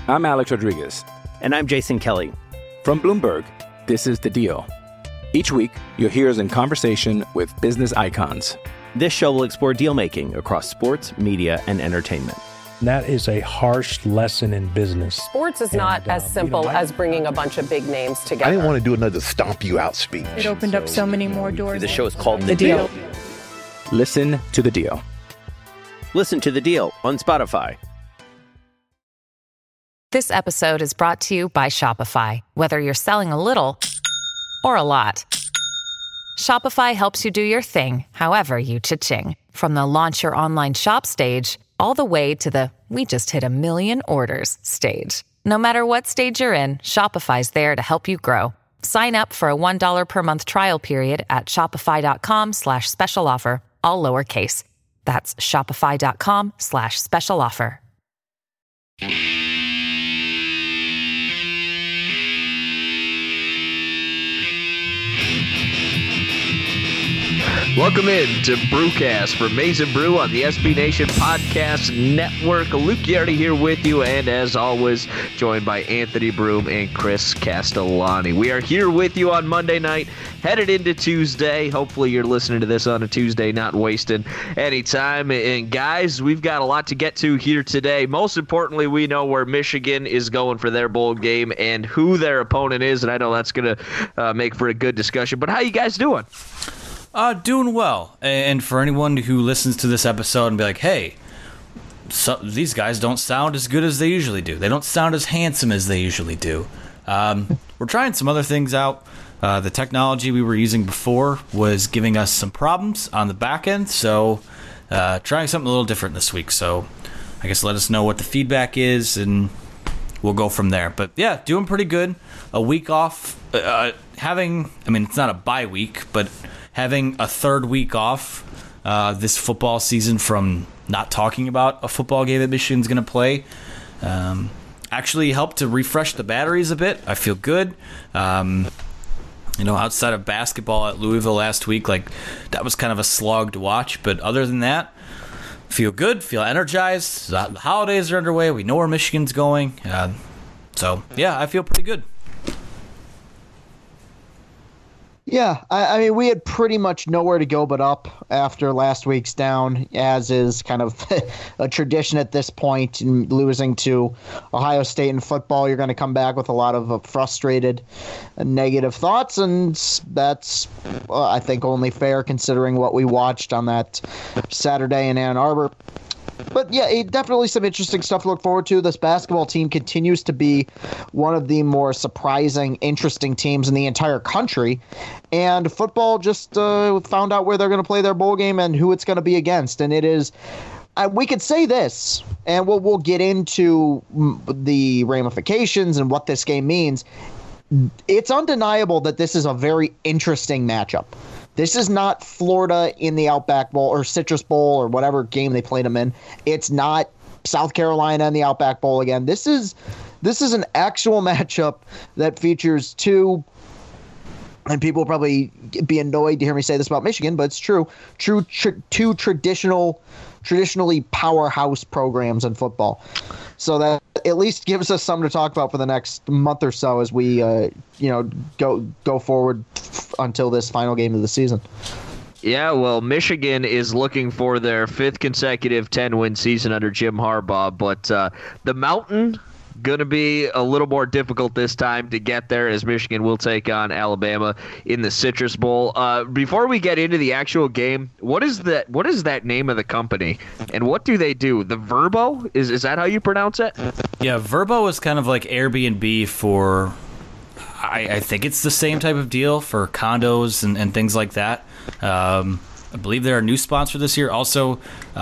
I'm Alex Rodriguez. And I'm Jason Kelly. From Bloomberg, this is The Deal. Each week, you'll hear us in conversation with business icons. This show will explore deal-making across sports, media, and entertainment. That is a harsh lesson in business. Sports is not as simple as bringing a bunch of big names together. I didn't want to do another stomp you out speech. It opened up so many more doors. The show is called The Deal. Listen to The Deal. Listen to The Deal on Spotify. This episode is brought to you by Shopify. Whether you're selling a little or a lot, Shopify helps you do your thing, however you cha-ching. From the launch your online shop stage, all the way to the we just hit 1 million orders stage. No matter what stage you're in, Shopify's there to help you grow. Sign up for a $1 per month trial period at shopify.com/special offer, all lowercase. That's shopify.com/special offer. Welcome in to Brewcast for Maize n Brew on the SB Nation Podcast Network. Luke Yardy here with you, and as always, joined by Anthony Broom and Chris Castellani. We are here with you on Monday night, headed into Tuesday. Hopefully you're listening to this on a Tuesday, not wasting any time. And guys, we've got a lot to get to here today. Most importantly, we know where Michigan is going for their bowl game and who their opponent is, and I know that's going to make for a good discussion. But how you guys doing? Doing well. And for anyone who listens to this episode and be like, hey, these guys don't sound as good as they usually do. They don't sound as handsome as they usually do. We're trying some other things out. The technology we were using before was giving us some problems on the back end, so trying something a little different this week. So I guess let us know what the feedback is, and we'll go from there. But yeah, doing pretty good. A week off. It's not a bye week, but having a third week off this football season from not talking about a football game that Michigan's going to play actually helped to refresh the batteries a bit. I feel good. Outside of basketball at Louisville last week, that was kind of a slog to watch. But other than that, feel good, feel energized. The holidays are underway. We know where Michigan's going. So, yeah, I feel pretty good. Yeah, I mean, we had pretty much nowhere to go but up after last week's down, as is kind of a tradition at this point. In losing to Ohio State in football, you're going to come back with a lot of frustrated, negative thoughts, and that's, I think, only fair considering what we watched on that Saturday in Ann Arbor. But yeah, definitely some interesting stuff to look forward to. This basketball team continues to be one of the more surprising, interesting teams in the entire country. And football just found out where they're going to play their bowl game and who it's going to be against. And it is, we could say this, and we'll get into the ramifications and what this game means. It's undeniable that this is a very interesting matchup. This is not Florida in the Outback Bowl or Citrus Bowl or whatever game they played them in. It's not South Carolina in the Outback Bowl again. This is an actual matchup that features two, and people will probably be annoyed to hear me say this about Michigan, but it's true. Two traditionally powerhouse programs in football. So that at least gives us something to talk about for the next month or so as we go forward until this final game of the season. Yeah, well, Michigan is looking for their 5th consecutive 10-win season under Jim Harbaugh, but the Mountain going to be a little more difficult this time to get there, as Michigan will take on Alabama in the Citrus Bowl. Before we get into the actual game, what is that name of the company, and what do they do? The Vrbo? Is that how you pronounce it? Yeah, Vrbo is kind of like Airbnb for, I think it's the same type of deal for condos and things like that. I believe they're a new sponsor this year. Also,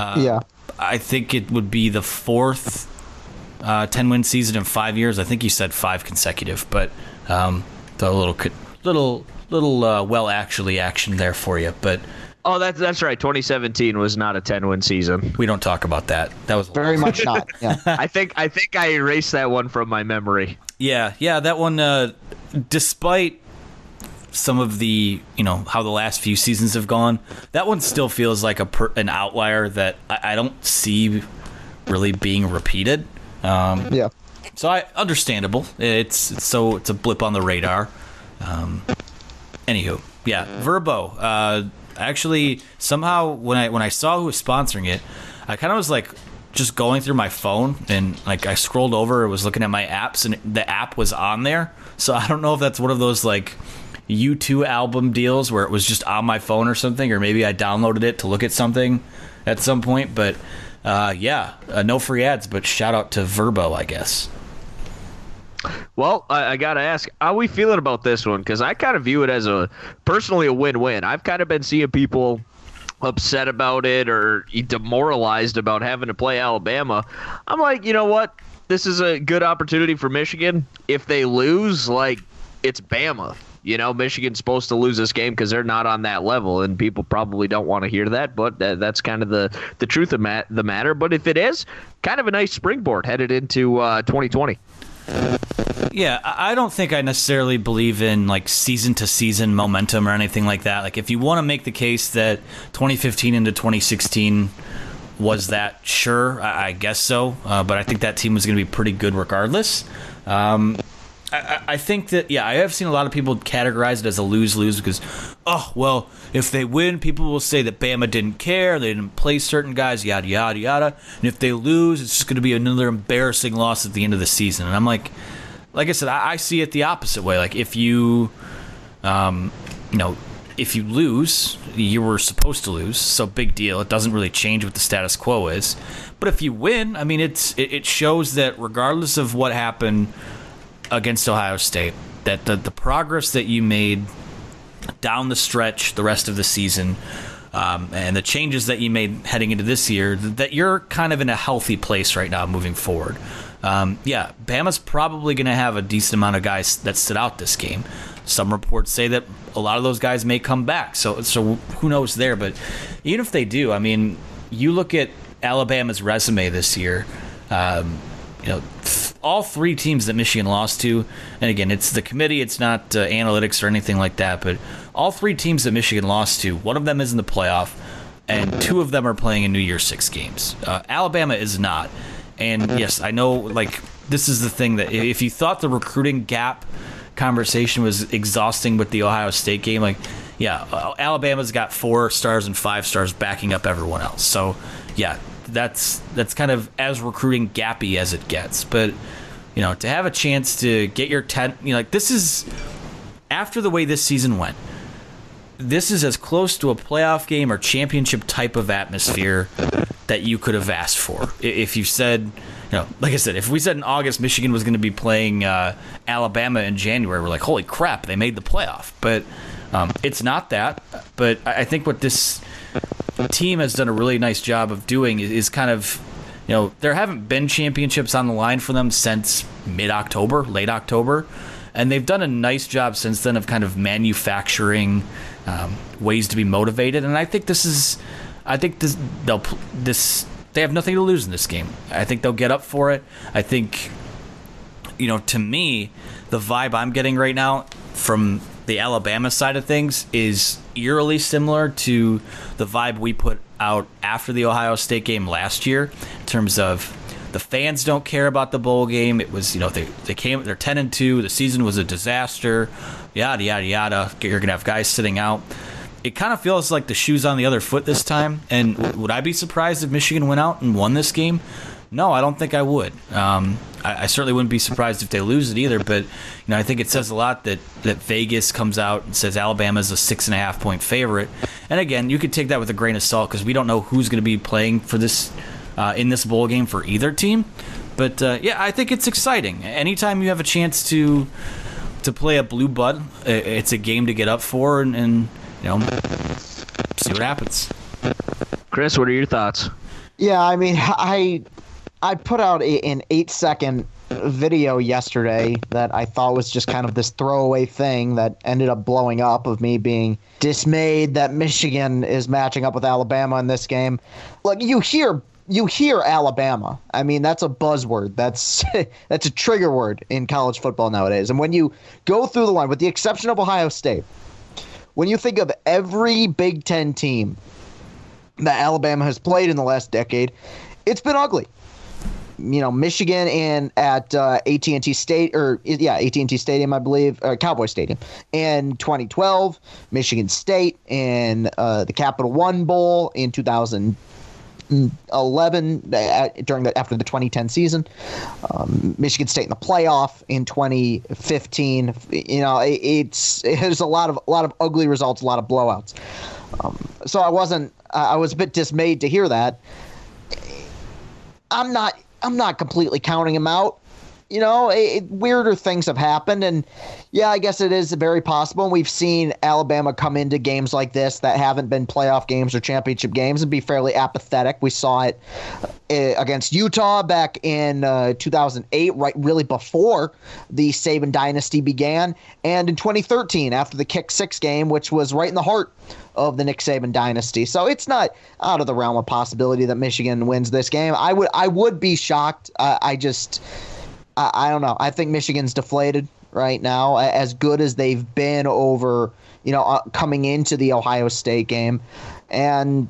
I think it would be the 4th 10-win season in 5 years. I think you said 5 consecutive, but a little well-actually action there for you. But oh, that's right. 2017 was not a 10-win season. We don't talk about that. That was very much not. Yeah. I think I erased that one from my memory. Yeah, that one. Despite some of the, how the last few seasons have gone, that one still feels like an outlier that I don't see really being repeated. Yeah. So understandable. It's a blip on the radar. Anywho, yeah, Vrbo. Actually, somehow when I saw who was sponsoring it, I kind of was like just going through my phone and like I scrolled over, was looking at my apps, and the app was on there. So I don't know if that's one of those like U2 album deals where it was just on my phone or something, or maybe I downloaded it to look at something at some point. But no free ads, but shout out to Vrbo, I guess. Well, I got to ask, how are we feeling about this one? Because I kind of view it as personally a win-win. I've kind of been seeing people upset about it or demoralized about having to play Alabama. I'm like, you know what? This is a good opportunity for Michigan. If they lose, like, it's Bama. You know, Michigan's supposed to lose this game because they're not on that level, and people probably don't want to hear that, but that's kind of the truth of the matter. But if it is, kind of a nice springboard headed into 2020. Yeah, I don't think I necessarily believe in like season-to-season momentum or anything like that. Like, if you want to make the case that 2015 into 2016 was that, sure, I guess so. But I think that team was going to be pretty good regardless. I think that, yeah, I have seen a lot of people categorize it as a lose-lose because, oh, well, if they win, people will say that Bama didn't care, they didn't play certain guys, yada, yada, yada. And if they lose, it's just going to be another embarrassing loss at the end of the season. And I'm like I said, I see it the opposite way. Like, if you, if you lose, you were supposed to lose, so big deal. It doesn't really change what the status quo is. But if you win, I mean, it shows that regardless of what happened against Ohio State, that the progress that you made down the stretch the rest of the season, and the changes that you made heading into this year, that you're kind of in a healthy place right now moving forward. Bama's probably going to have a decent amount of guys that sit out this game. Some reports say that a lot of those guys may come back, so who knows there. But even if they do, I mean, you look at Alabama's resume this year, all three teams that Michigan lost to, and again, it's the committee, it's not analytics or anything like that, but all three teams that Michigan lost to, one of them is in the playoff, and two of them are playing in New Year's Six games. Alabama is not. And yes, I know, like, this is the thing that if you thought the recruiting gap conversation was exhausting with the Ohio State game, like, yeah, Alabama's got 4 stars and 5 stars backing up everyone else. So, yeah, that's kind of as recruiting gappy as it gets. But, to have a chance to get your 10, like, this is, after the way this season went, this is as close to a playoff game or championship type of atmosphere that you could have asked for. If you said, like I said, if we said in August Michigan was going to be playing Alabama in January, we're like, holy crap, they made the playoff. But it's not that. But I think what this team has done a really nice job of doing is kind of, there haven't been championships on the line for them since mid-October, late October. And they've done a nice job since then of kind of manufacturing ways to be motivated. And I think they have nothing to lose in this game. I think they'll get up for it. I think, to me, the vibe I'm getting right now from the Alabama side of things is eerily similar to the vibe we put out after the Ohio State game last year, in terms of the fans don't care about the bowl game. It was, they're 10-2. The season was a disaster. Yada, yada, yada. You're going to have guys sitting out. It kind of feels like the shoe's on the other foot this time. And would I be surprised if Michigan went out and won this game? No, I don't think I would. I certainly wouldn't be surprised if they lose it either. But I think it says a lot that Vegas comes out and says Alabama's a 6.5-point favorite. And again, you could take that with a grain of salt because we don't know who's going to be playing for this in this bowl game for either team. But I think it's exciting. Anytime you have a chance to play a blue blood, it's a game to get up for and see what happens. Chris, what are your thoughts? Yeah, I mean, I put out an 8-second video yesterday that I thought was just kind of this throwaway thing that ended up blowing up, of me being dismayed that Michigan is matching up with Alabama in this game. Look, you hear Alabama. I mean, that's a buzzword. That's a trigger word in college football nowadays. And when you go through the line, with the exception of Ohio State, when you think of every Big Ten team that Alabama has played in the last decade, it's been ugly. Michigan and at AT&T Stadium, I believe, Cowboy Stadium in 2012, Michigan State in the Capital One Bowl in 2011 after the 2010 season, Michigan State in the playoff in 2015. There's a lot of ugly results, a lot of blowouts. So I was a bit dismayed to hear that. I'm not completely counting him out. Weirder things have happened, and yeah, I guess it is very possible. We've seen Alabama come into games like this that haven't been playoff games or championship games and be fairly apathetic. We saw it against Utah back in 2008, really before the Saban dynasty began, and in 2013 after the Kick 6 game, which was right in the heart of the Nick Saban dynasty. So it's not out of the realm of possibility that Michigan wins this game. I would be shocked. I don't know. I think Michigan's deflated right now, as good as they've been over, coming into the Ohio State game. And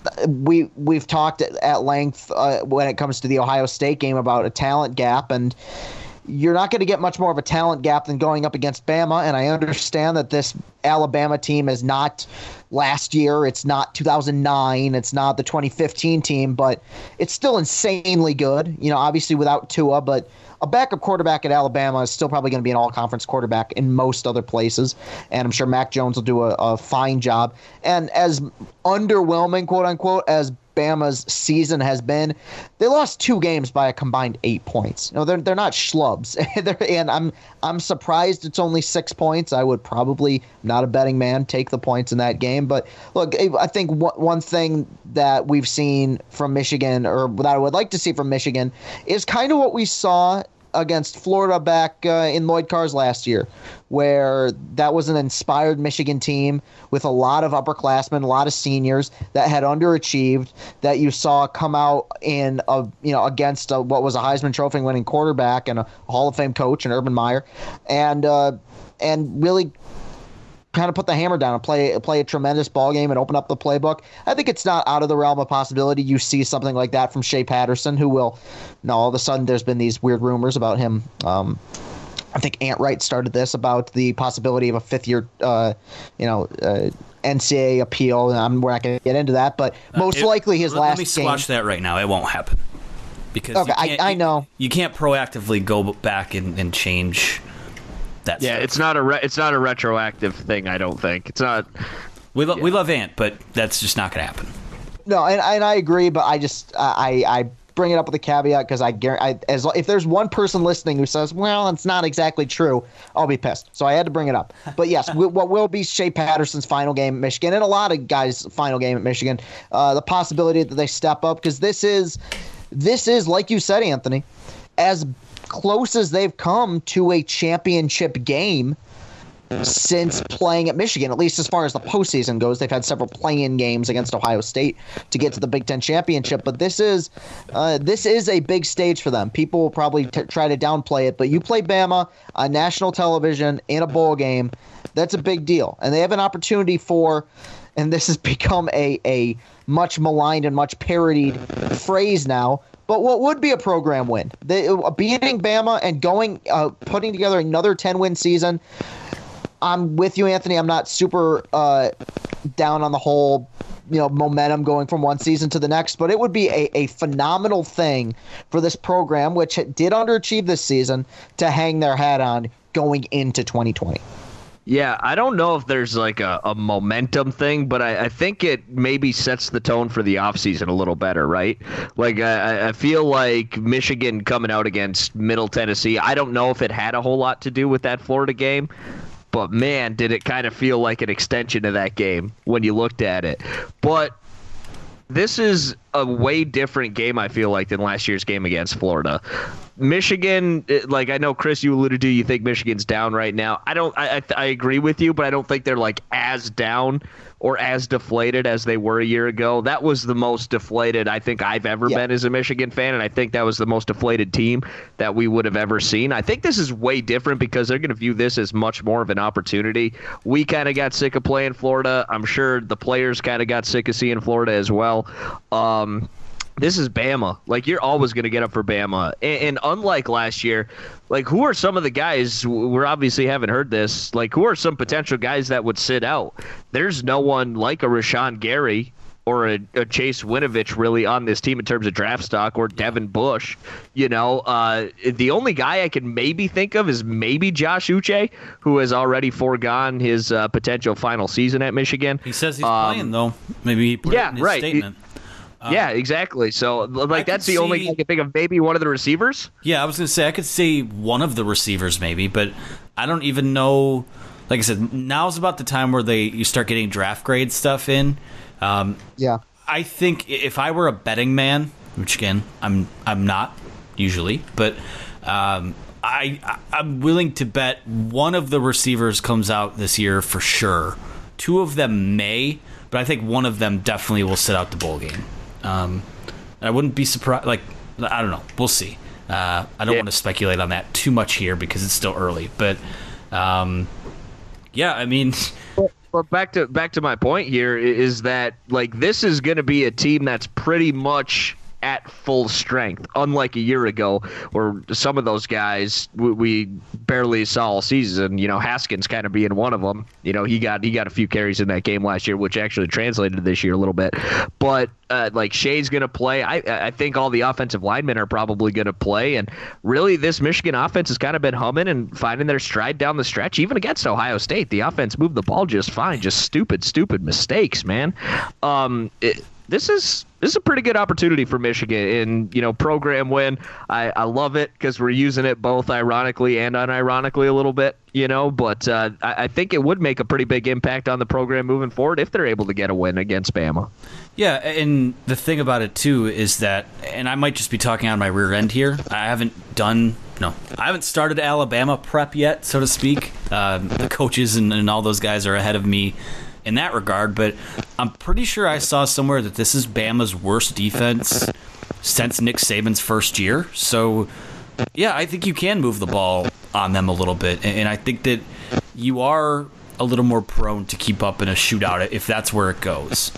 we've talked at length when it comes to the Ohio State game about a talent gap, and you're not going to get much more of a talent gap than going up against Bama. And I understand that this Alabama team is not last year. It's not 2009. It's not the 2015 team, but it's still insanely good, obviously without Tua, but a backup quarterback at Alabama is still probably going to be an all-conference quarterback in most other places, and I'm sure Mac Jones will do a fine job. And as underwhelming, quote-unquote, as Bama's season has been, they lost 2 games by a combined 8 points. They're not schlubs, and I'm surprised it's only 6 points. I would probably, not a betting man, take the points in that game. But look, I think one thing that we've seen from Michigan, or that I would like to see from Michigan, is kind of what we saw against Florida back in Lloyd Carr's last year, where that was an inspired Michigan team with a lot of upperclassmen, a lot of seniors that had underachieved, that you saw come out in against what was a Heisman Trophy winning quarterback and a Hall of Fame coach in Urban Meyer, and really kind of put the hammer down and play a tremendous ball game and open up the playbook. I think it's not out of the realm of possibility you see something like that from Shea Patterson, who will. Now all of a sudden there's been these weird rumors about him. I think Ant Wright started this about the possibility of a 5th-year, NCAA appeal. We're not going to get into that, but most likely his last game. Let me squash that right now. It won't happen because I know you can't proactively go back and change. Yeah, it's not a retroactive thing. I don't think it's not. We love Ant, but that's just not going to happen. No, and I agree, but I bring it up with a caveat because if there's one person listening who says, "Well, it's not exactly true," I'll be pissed. So I had to bring it up. But yes, what will be Shea Patterson's final game at Michigan, and a lot of guys' final game at Michigan, the possibility that they step up, because this is like you said, Anthony, as close as they've come to a championship game since playing at Michigan, at least as far as the postseason goes. They've had several play-in games against Ohio State to get to the Big Ten championship, but this is a big stage for them. People will probably try to downplay it, but you play Bama on national television in a bowl game, that's a big deal. And they have an opportunity for, and this has become a much maligned and much parodied phrase now, but what would be a program win? Beating Bama and putting together another 10-win season. I'm with you, Anthony. I'm not super down on the whole, momentum going from one season to the next, but it would be a phenomenal thing for this program, which did underachieve this season, to hang their hat on going into 2020. Yeah, I don't know if there's like a momentum thing, but I think it maybe sets the tone for the offseason a little better, right? Like I feel like Michigan coming out against Middle Tennessee, I don't know if it had a whole lot to do with that Florida game, but man, did it kind of feel like an extension of that game when you looked at it. But this is a way different game, I feel like, than last year's game against Florida. Michigan, like I know, Chris, you alluded to, you think Michigan's down right now. I agree with you, but I don't think they're like as down or as deflated as they were a year ago. That was the most deflated I think I've ever been as a Michigan fan, and I think that was the most deflated team that we would have ever seen. I think this is way different because they're going to view this as much more of an opportunity. We kind of got sick of playing Florida. I'm sure the players kind of got sick of seeing Florida as well. this is Bama. Like, you're always going to get up for Bama. And unlike last year, like, who are some of the guys, we're obviously haven't heard this, like, who are some potential guys that would sit out? There's no one like a Rashawn Gary or a Chase Winovich really on this team in terms of draft stock, or Devin Bush. You know, the only guy I can maybe think of is maybe Josh Uche, who has already foregone his potential final season at Michigan. He says he's playing, though. Maybe he put it in his statement. Yeah, exactly. So, like, that's the only thing I can think of. Maybe one of the receivers? Yeah, I was going to say, I could see one of the receivers maybe, but I don't even know. Like I said, now's about the time where you start getting draft grade stuff in. Yeah. I think if I were a betting man, which, again, I'm not usually, but I'm willing to bet one of the receivers comes out this year for sure. Two of them may, but I think one of them definitely will sit out the bowl game. I wouldn't be surprised. Like, I don't know. We'll see. I don't want to speculate on that too much here because it's still early. But yeah, I mean. But back to my point here is that, like, this is going to be a team that's pretty much at full strength, unlike a year ago where some of those guys we barely saw all season. You know, Haskins kind of being one of them. You know, he got a few carries in that game last year, which actually translated this year a little bit. But like, Shea's going to play. I think all the offensive linemen are probably going to play. And really, this Michigan offense has kind of been humming and finding their stride down the stretch. Even against Ohio State, the offense moved the ball just fine. Just stupid mistakes, man. This is a pretty good opportunity for Michigan, and, you know, program win. I love it because we're using it both ironically and unironically a little bit, you know. But I think it would make a pretty big impact on the program moving forward if they're able to get a win against Bama. Yeah, and the thing about it too is that, and I might just be talking out of my rear end here. I haven't started Alabama prep yet, so to speak. The coaches and all those guys are ahead of me in that regard, but I'm pretty sure I saw somewhere that this is Bama's worst defense since Nick Saban's first year. So, yeah, I think you can move the ball on them a little bit, and I think that you are a little more prone to keep up in a shootout if that's where it goes.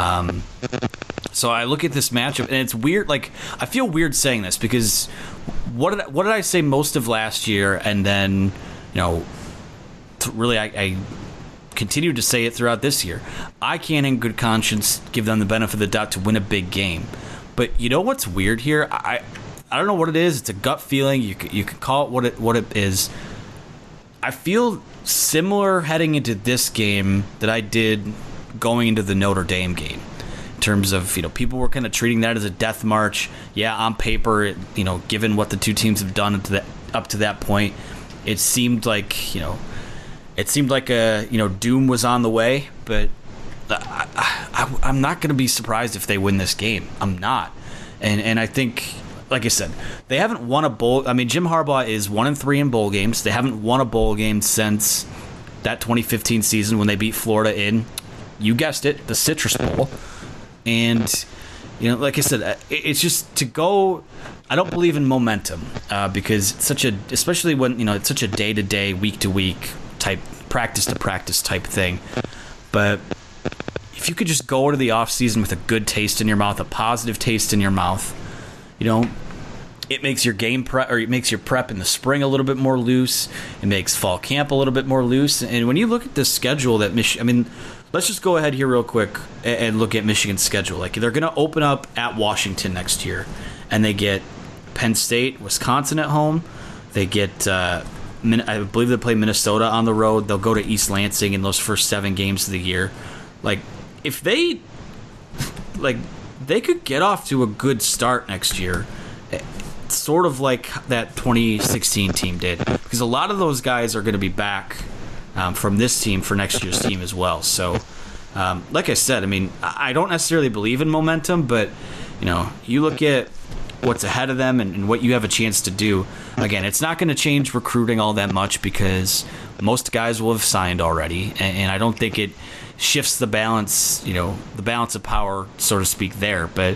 So I look at this matchup, and it's weird. Like, I feel weird saying this because what did I say most of last year, and then, you know, really I continued to say it throughout this year. I can't in good conscience give them the benefit of the doubt to win a big game. But you know what's weird here? I don't know what it is. It's a gut feeling. You can call it what it is. I feel similar heading into this game that I did going into the Notre Dame game. In terms of, you know, people were kind of treating that as a death march. Yeah, on paper, you know, given what the two teams have done up to that point, it seemed like, you know, doom was on the way, but I'm not going to be surprised if they win this game. I'm not. And I think, like I said, they haven't won a bowl. I mean, Jim Harbaugh is 1-3 in bowl games. They haven't won a bowl game since that 2015 season when they beat Florida in, you guessed it, the Citrus Bowl. And, you know, like I said, it's just to go. I don't believe in momentum because it's especially when, you know, it's such a day-to-day, week-to-week type, practice-to-practice type thing. But if you could just go into the offseason with a good taste in your mouth, a positive taste in your mouth, you know, it makes your game prep, or it makes your prep in the spring a little bit more loose. It makes fall camp a little bit more loose. And when you look at the schedule that let's just go ahead here real quick and look at Michigan's schedule. Like, they're going to open up at Washington next year, and they get Penn State, Wisconsin at home. They get, I believe they play Minnesota on the road. They'll go to East Lansing in those first 7 games of the year. Like, if they could get off to a good start next year, sort of like that 2016 team did, because a lot of those guys are going to be back from this team for next year's team as well. So, like I said, I mean, I don't necessarily believe in momentum, but, you know, you look at what's ahead of them and what you have a chance to do. Again, it's not going to change recruiting all that much because most guys will have signed already, and I don't think it shifts the balance, you know, the balance of power, so to speak, there. But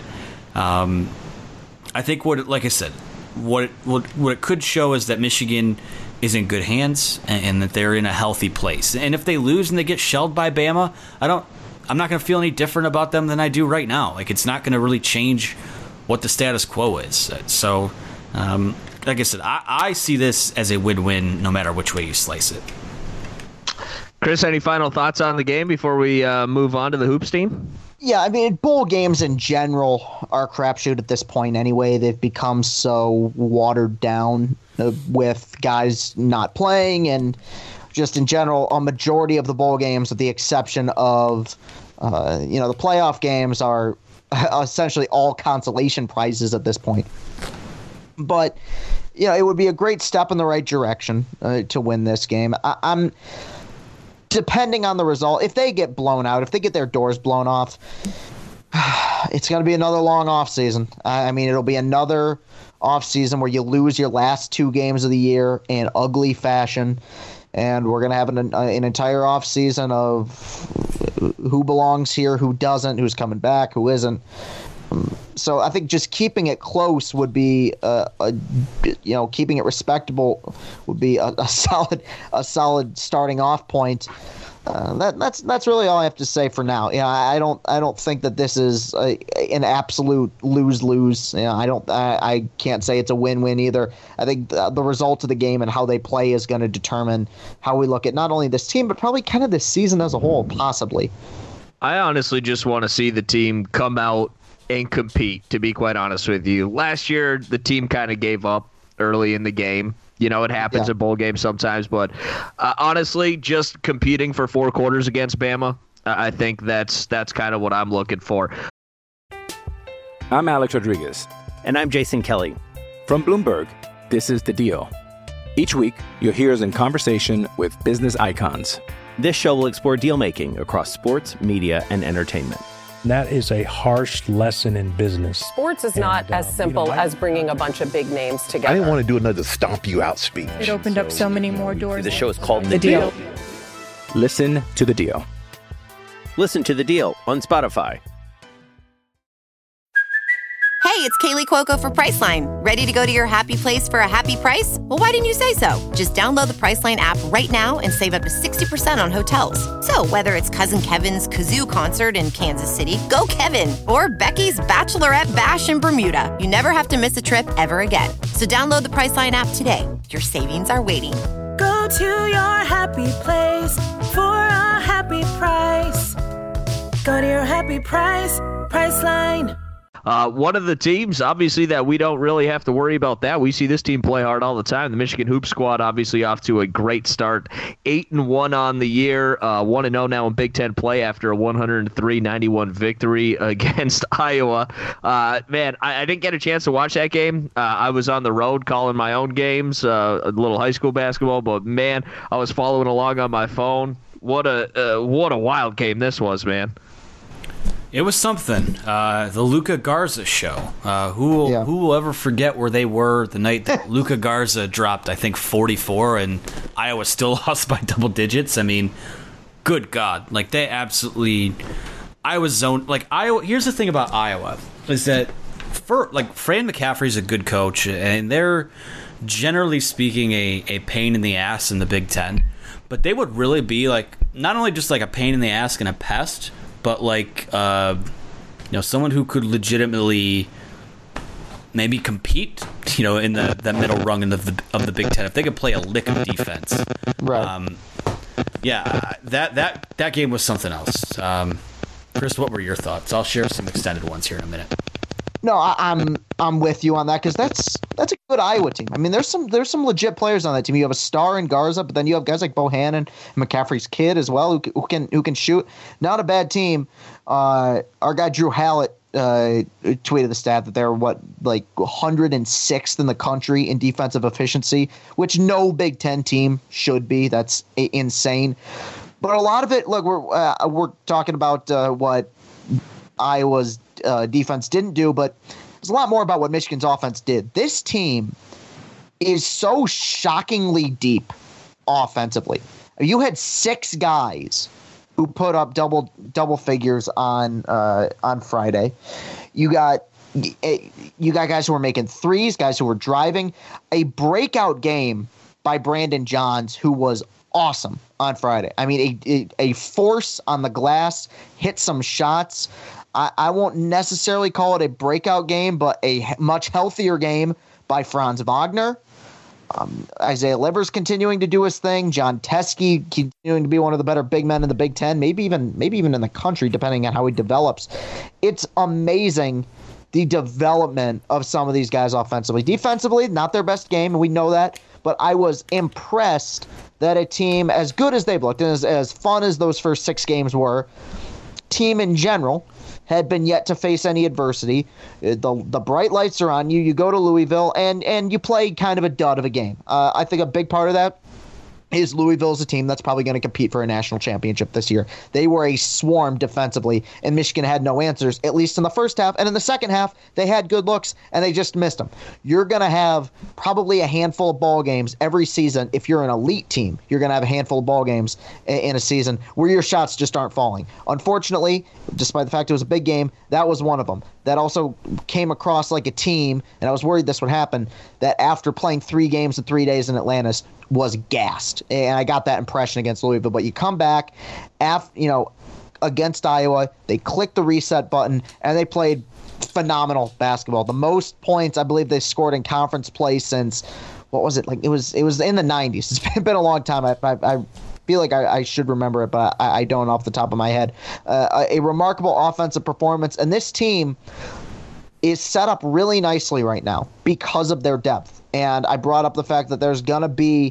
I think what it could show is that Michigan is in good hands and that they're in a healthy place. And if they lose and they get shelled by Bama, I'm not going to feel any different about them than I do right now. Like, it's not going to really change what the status quo is. So, like I said, I see this as a win-win no matter which way you slice it. Chris, any final thoughts on the game before we move on to the Hoops team? Yeah, I mean, bowl games in general are a crapshoot at this point anyway. They've become so watered down with guys not playing, and just in general, a majority of the bowl games, with the exception of, the playoff games, are essentially all consolation prizes at this point. But, it would be a great step in the right direction to win this game. I'm depending on the result, if they get blown out, if they get their doors blown off, it's going to be another long offseason. I mean, it'll be another offseason where you lose your last 2 games of the year in ugly fashion. And we're going to have an entire offseason of who belongs here, who doesn't, who's coming back, who isn't. So I think just keeping it close would be, keeping it respectable would be a solid starting off point. That's really all I have to say for now. I don't think that this is an absolute lose-lose. I can't say it's a win-win either. I think the result of the game and how they play is going to determine how we look at not only this team but probably kind of this season as a whole, possibly. I honestly just want to see the team come out and compete, to be quite honest with you. Last year, the team kind of gave up early in the game. It happens in bowl games sometimes, but honestly, just competing for 4 quarters against Bama, I think that's kind of what I'm looking for. I'm Alex Rodriguez. And I'm Jason Kelly. From Bloomberg, this is The Deal. Each week, you'll hear us in conversation with business icons. This show will explore deal-making across sports, media, and entertainment. That is a harsh lesson in business. Sports is not as simple as bringing a bunch of big names together. I didn't want to do another stomp you out speech. It opened up so many more doors. The show is called The Deal. Listen to The Deal. Listen to The Deal on Spotify. Hey, it's Kaylee Cuoco for Priceline. Ready to go to your happy place for a happy price? Well, why didn't you say so? Just download the Priceline app right now and save up to 60% on hotels. So whether it's Cousin Kevin's Kazoo Concert in Kansas City, go Kevin, or Becky's Bachelorette Bash in Bermuda, you never have to miss a trip ever again. So download the Priceline app today. Your savings are waiting. Go to your happy place for a happy price. Go to your happy price, Priceline. One of the teams, obviously, that we don't really have to worry about that. We see this team play hard all the time. The Michigan Hoop Squad, obviously, off to a great start. 8-1 on the year, 1-0 now in Big Ten play after a 103-91 victory against Iowa. Man, I didn't get a chance to watch that game. I was on the road calling my own games, a little high school basketball, but man, I was following along on my phone. What a wild game this was, man. It was something. The Luka Garza show. Who will ever forget where they were the night that Luka Garza dropped, I think, 44, and Iowa still lost by double digits? I mean, good God. Like, they absolutely... Iowa zoned... Like, Iowa... Here's the thing about Iowa, is that, Fran McCaffrey's a good coach, and they're, generally speaking, a pain in the ass in the Big Ten. But they would really be, like, not only just, like, a pain in the ass and a pest... but someone who could legitimately maybe compete, in the middle rung of the Big Ten if they could play a lick of defense. Right. That game was something else. Chris, what were your thoughts? I'll share some extended ones here in a minute. No, I'm with you on that because that's a good Iowa team. I mean, there's some legit players on that team. You have a star in Garza, but then you have guys like Bohannon and McCaffrey's kid as well who can shoot. Not a bad team. Our guy Drew Hallett tweeted the stat that they're 106th in the country in defensive efficiency, which no Big Ten team should be. That's insane. But a lot of it, look, we're talking about what Iowa's defense didn't do, but there's a lot more about what Michigan's offense did. This team is so shockingly deep offensively. You had 6 guys who put up double figures on Friday. You got guys who were making threes, guys who were driving. A breakout game by Brandon Johns, who was awesome on Friday. I mean, a force on the glass, hit some shots. I won't necessarily call it a breakout game, but a much healthier game by Franz Wagner. Isaiah Livers continuing to do his thing. John Teske continuing to be one of the better big men in the Big Ten, maybe even in the country, depending on how he develops. It's amazing the development of some of these guys offensively. Defensively, not their best game, and we know that. But I was impressed that a team as good as they've looked and as fun as those first 6 games were, team in general had been yet to face any adversity. The bright lights are on you. You go to Louisville, and you play kind of a dud of a game. I think a big part of that is Louisville's a team that's probably going to compete for a national championship this year. They were a swarm defensively, and Michigan had no answers, at least in the first half. And in the second half, they had good looks, and they just missed them. You're going to have probably a handful of ball games every season. If you're an elite team, you're going to have a handful of ball games in a season where your shots just aren't falling. Unfortunately, despite the fact it was a big game, that was one of them. That also came across like a team, and I was worried this would happen, that after playing 3 games in 3 days in Atlantis, was gassed. And I got that impression against Louisville. But you come back against Iowa, they clicked the reset button, and they played phenomenal basketball. The most points I believe they scored in conference play since, what was it? Like it was in the 90s. It's been a long time. I feel like I should remember it, but I don't off the top of my head. A remarkable offensive performance. And this team is set up really nicely right now because of their depth. And I brought up the fact that there's going to be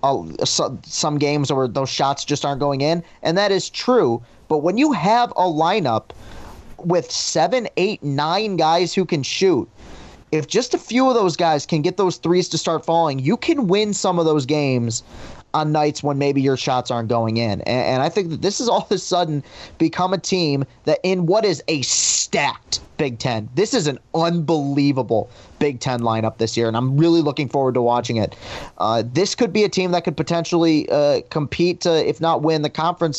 some games where those shots just aren't going in, and that is true. But when you have a lineup with 7, 8, 9 guys who can shoot, if just a few of those guys can get those threes to start falling, you can win some of those games on nights when maybe your shots aren't going in. And I think that this has all of a sudden become a team that in what is a stacked Big Ten, this is an unbelievable Big Ten lineup this year, and I'm really looking forward to watching it. This could be a team that could potentially compete to, if not win the conference,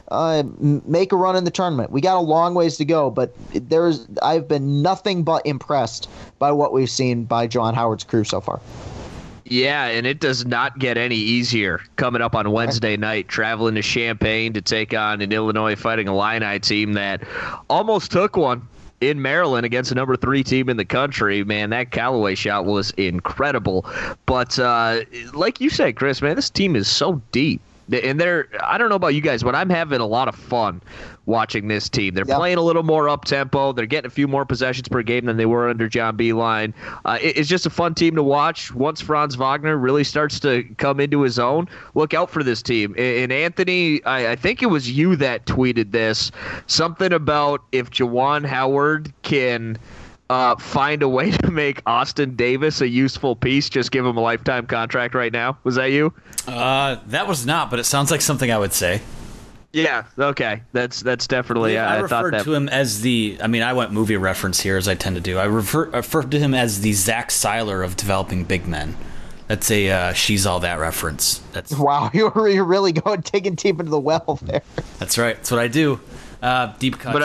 make a run in the tournament. We got a long ways to go, but I've been nothing but impressed by what we've seen by John Howard's crew so far. Yeah, and it does not get any easier coming up on Wednesday night, traveling to Champaign to take on an Illinois Fighting Illini team that almost took one in Maryland against a number 3 team in the country. Man, that Callaway shot was incredible. But like you said, Chris, man, this team is so deep. And I don't know about you guys, but I'm having a lot of fun watching this team. They're playing a little more up-tempo. They're getting a few more possessions per game than they were under John Beilein. It's just a fun team to watch. Once Franz Wagner really starts to come into his own, look out for this team. And Anthony, I think it was you that tweeted this, something about if Juwan Howard can find a way to make Austin Davis a useful piece, just give him a lifetime contract right now. Was that you? That was not, but it sounds like something I would say. Yeah, okay. That's definitely, I referred to him as I went movie reference here, as I tend to do. I referred to him as the Zach Seiler of developing big men. That's a She's All That reference. Wow, you're really digging deep into the well there. That's right. That's what I do. Deep cut.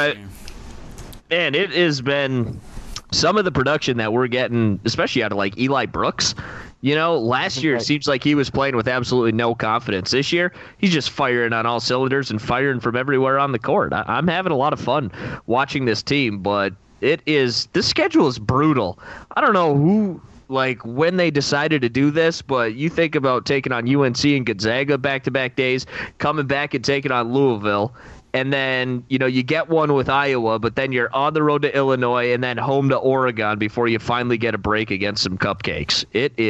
Man, it has been some of the production that we're getting, especially out of like Eli Brooks. You know, last year it seems like he was playing with absolutely no confidence. This year, he's just firing on all cylinders and firing from everywhere on the court. I'm having a lot of fun watching this team, but this schedule is brutal. I don't know when they decided to do this, but you think about taking on UNC and Gonzaga back-to-back days, coming back and taking on Louisville, and then, you get one with Iowa, but then you're on the road to Illinois and then home to Oregon before you finally get a break against some cupcakes.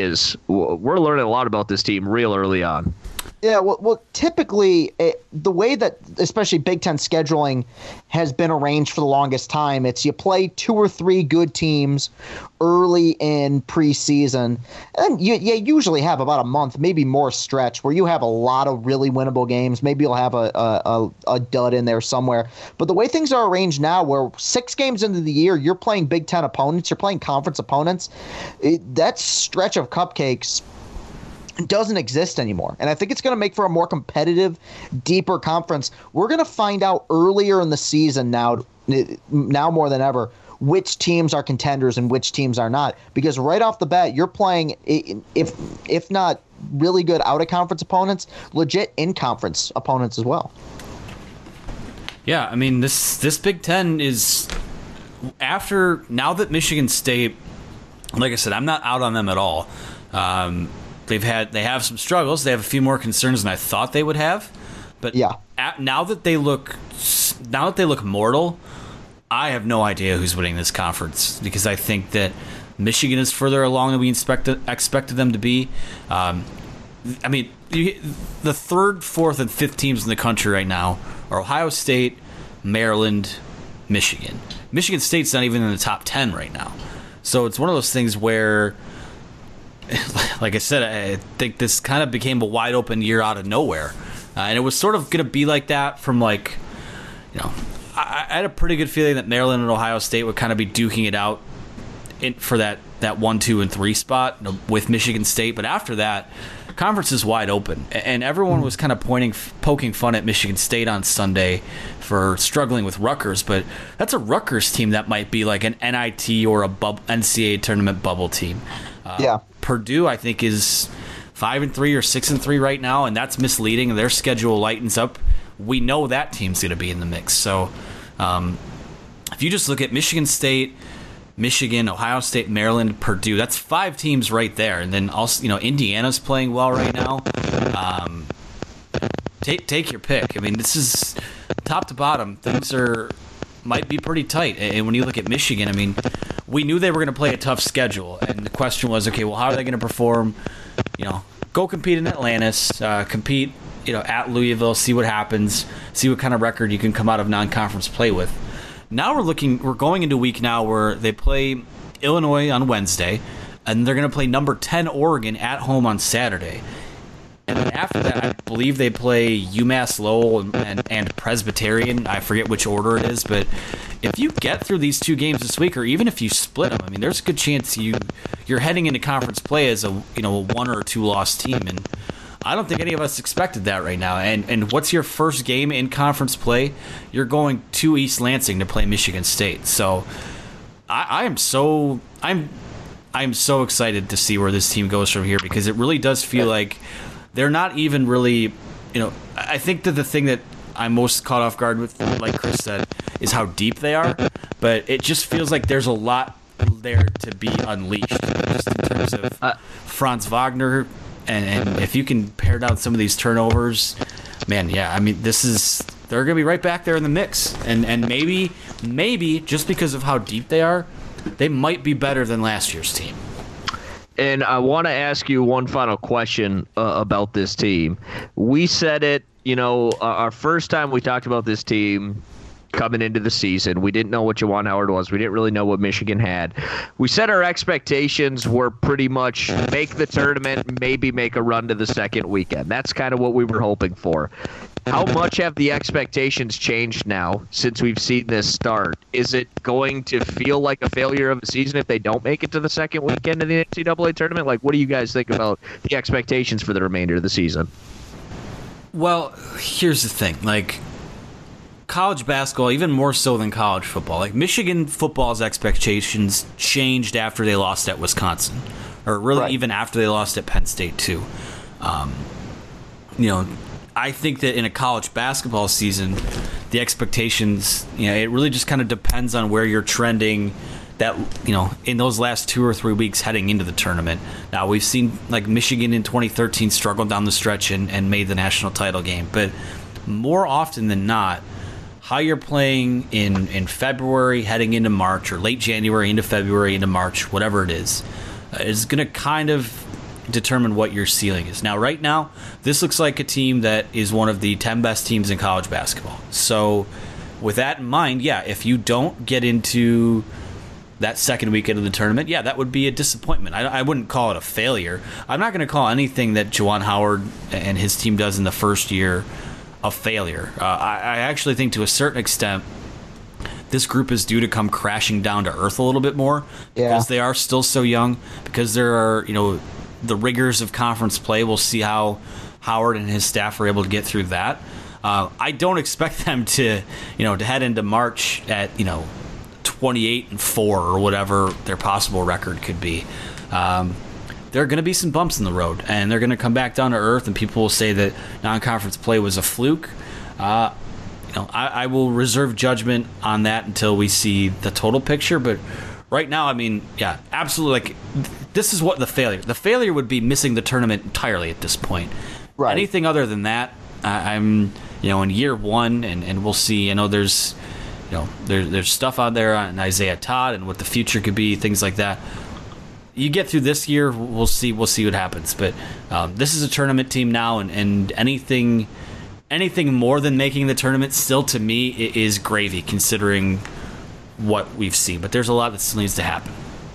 We're learning a lot about this team real early on. Yeah, well, typically the way that especially Big Ten scheduling has been arranged for the longest time, it's you play 2 or 3 good teams early in preseason, and you usually have about a month, maybe more stretch where you have a lot of really winnable games. Maybe you'll have a dud in there somewhere. But the way things are arranged now, where 6 games into the year, you're playing Big Ten opponents, you're playing conference opponents, that stretch of cupcakes doesn't exist anymore. And I think it's going to make for a more competitive, deeper conference. We're going to find out earlier in the season now more than ever, which teams are contenders and which teams are not. Because right off the bat, you're playing, if not really good out-of-conference opponents, legit in-conference opponents as well. Yeah, I mean, this Big Ten is now that Michigan State, like I said, I'm not out on them at all. They have some struggles. They have a few more concerns than I thought they would have. But now that they look mortal, I have no idea who's winning this conference, because I think that Michigan is further along than we expected them to be. I mean, the third, fourth, and fifth teams in the country right now are Ohio State, Maryland, Michigan. Michigan State's not even in the top 10 right now. So it's one of those things where, like I said, I think this kind of became a wide open year out of nowhere. And it was sort of going to be like that from I had a pretty good feeling that Maryland and Ohio State would kind of be duking it out for that 1, 2, and 3 spot with Michigan State. But after that, conference is wide open. And everyone was kind of poking fun at Michigan State on Sunday for struggling with Rutgers. But that's a Rutgers team that might be like an NIT or a NCAA tournament bubble team. Purdue, I think, is 5-3 or 6-3 right now, and that's misleading. Their schedule lightens up. We know that team's going to be in the mix. So if you just look at Michigan State, Michigan, Ohio State, Maryland, Purdue, that's 5 teams right there. And then also, Indiana's playing well right now. Take your pick. I mean, this is top to bottom. Things might be pretty tight. And when you look at Michigan, I mean, we knew they were going to play a tough schedule. And the question was, okay, well, how are they going to perform? Go compete in Atlantis, compete, at Louisville, see what happens, see what kind of record you can come out of non-conference play with. Now we're going into a week now where they play Illinois on Wednesday, and they're going to play number 10 Oregon at home on Saturday. And then after that, I believe they play UMass Lowell and Presbyterian. I forget which order it is, but if you get through these 2 games this week, or even if you split them, I mean, there's a good chance you're heading into conference play as a 1 or 2 loss team, and I don't think any of us expected that right now. And what's your first game in conference play? You're going to East Lansing to play Michigan State. So I'm so excited to see where this team goes from here, because it really does feel like they're not even really, I think that the thing that I'm most caught off guard with, like Chris said, is how deep they are. But it just feels like there's a lot there to be unleashed, just in terms of Franz Wagner. And if you can pare down some of these turnovers, man, yeah, I mean, they're going to be right back there in the mix. And maybe just because of how deep they are, they might be better than last year's team. And I want to ask you one final question about this team. We said it, our first time we talked about this team coming into the season. We didn't know what Juwan Howard was. We didn't really know what Michigan had. We said our expectations were pretty much make the tournament, maybe make a run to the second weekend. That's kind of what we were hoping for. How much have the expectations changed now since we've seen this start? Is it going to feel like a failure of a season if they don't make it to the second weekend of the NCAA tournament? Like, what do you guys think about the expectations for the remainder of the season? Well, here's the thing. Like, college basketball, even more so than college football, like Michigan football's expectations changed after they lost at Wisconsin, or really even after they lost at Penn State too. I think that in a college basketball season, the expectations, it really just kind of depends on where you're trending that, in those last 2 or 3 weeks heading into the tournament. Now, we've seen like Michigan in 2013 struggle down the stretch and made the national title game. But more often than not, how you're playing in February heading into March, or late January into February into March, whatever it is going to kind of determine what your ceiling is. Now, right now, this looks like a team that is one of the 10 best teams in college basketball. So with that in mind, yeah, if you don't get into that second weekend of the tournament, yeah, that would be a disappointment. I wouldn't call it a failure. I'm not going to call anything that Juwan Howard and his team does in the first year a failure. I actually think to a certain extent this group is due to come crashing down to earth a little bit more, because they are still so young, because there are, the rigors of conference play. We'll see how Howard and his staff are able to get through that. I don't expect them to head into March at 28-4 or whatever their possible record could be. There are going to be some bumps in the road, and they're going to come back down to earth, and people will say that non-conference play was a fluke. I will reserve judgment on that until we see the total picture. But right now, I mean, yeah, absolutely. This is what the failure would be missing the tournament entirely at this point. Right. Anything other than that, I'm in year one, and we'll see. I know there's stuff out there on Isaiah Todd and what the future could be, things like that. You get through this year, we'll see what happens. But this is a tournament team now, and anything more than making the tournament still, to me, is gravy, considering what we've seen. But there's a lot that still needs to happen.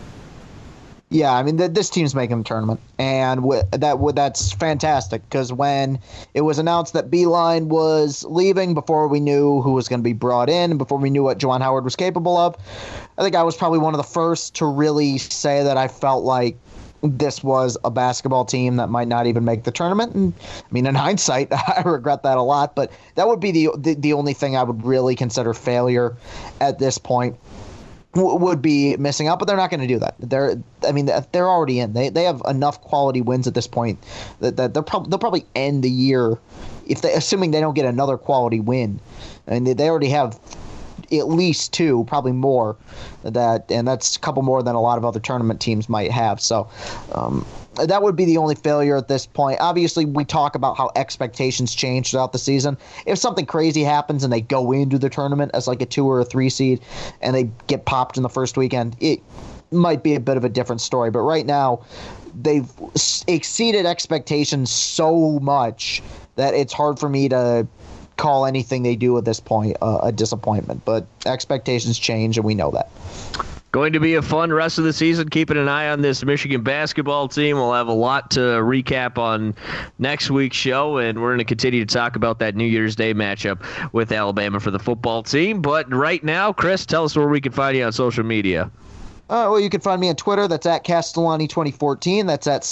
Yeah, I mean, this team's making the tournament, and that's fantastic, because when it was announced that Beilein was leaving, before we knew who was going to be brought in, before we knew what Juwan Howard was capable of, I think I was probably one of the first to really say that I felt like this was a basketball team that might not even make the tournament. And I mean, in hindsight, I regret that a lot, but that would be the only thing I would really consider failure at this point. Would be missing out, but they're not going to do that. They're already in. They have enough quality wins at this point that they'll probably end the year, assuming they don't get another quality win. And they already have at least two, probably more, and that's a couple more than a lot of other tournament teams might have. So that would be the only failure at this point. Obviously, we talk about how expectations change throughout the season. If something crazy happens and they go into the tournament as like a 2 or a 3 seed and they get popped in the first weekend, it might be a bit of a different story. But right now, they've exceeded expectations so much that it's hard for me to call anything they do at this point a disappointment. But expectations change, and we know that. Going to be a fun rest of the season. Keeping an eye on this Michigan basketball team. We'll have a lot to recap on next week's show, and we're going to continue to talk about that New Year's Day matchup with Alabama for the football team. But right now, Chris, tell us where we can find you on social media. Well, you can find me on Twitter. That's at Castellani2014. That's at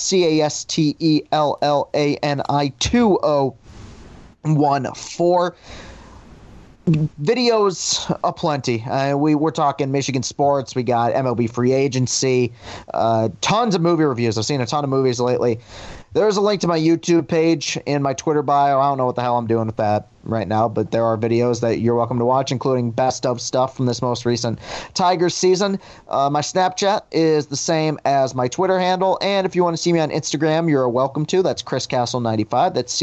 CASTELLANI2014. Videos aplenty. We're talking Michigan sports. We got MLB free agency, tons of movie reviews. I've seen a ton of movies lately. There's a link to my YouTube page in my Twitter bio. I don't know what the hell I'm doing with that right now, but there are videos that you're welcome to watch, including best of stuff from this most recent Tigers season. My Snapchat is the same as my Twitter handle, and if you want to see me on Instagram, you're welcome to. That's Chris Castle 95. That's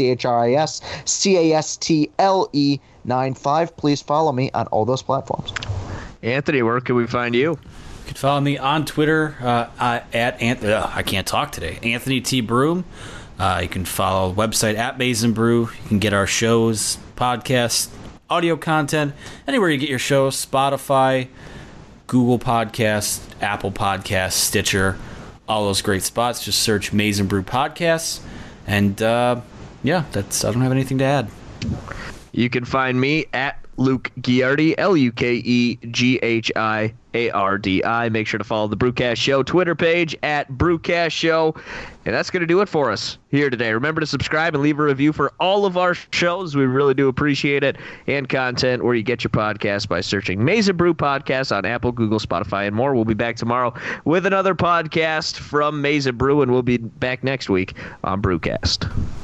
ChrisCastle 95. Please follow me on all those platforms. Anthony, where can we find you? You can follow me on Twitter at I can't talk today. Anthony T. Broom. You can follow the website at Maizen Brew. You can get our shows, podcasts, audio content, anywhere you get your shows, Spotify, Google Podcasts, Apple Podcasts, Stitcher, all those great spots. Just search Maizen Brew Podcasts. And, I don't have anything to add. You can find me at Luke Ghiardi, LukeGhiardi. Make sure to follow the Brewcast Show Twitter page at Brewcast Show. And that's going to do it for us here today. Remember to subscribe and leave a review for all of our shows. We really do appreciate it. And content where you get your podcast by searching Maizen Brew Podcast on Apple, Google, Spotify, and more. We'll be back tomorrow with another podcast from Maizen Brew, and we'll be back next week on Brewcast.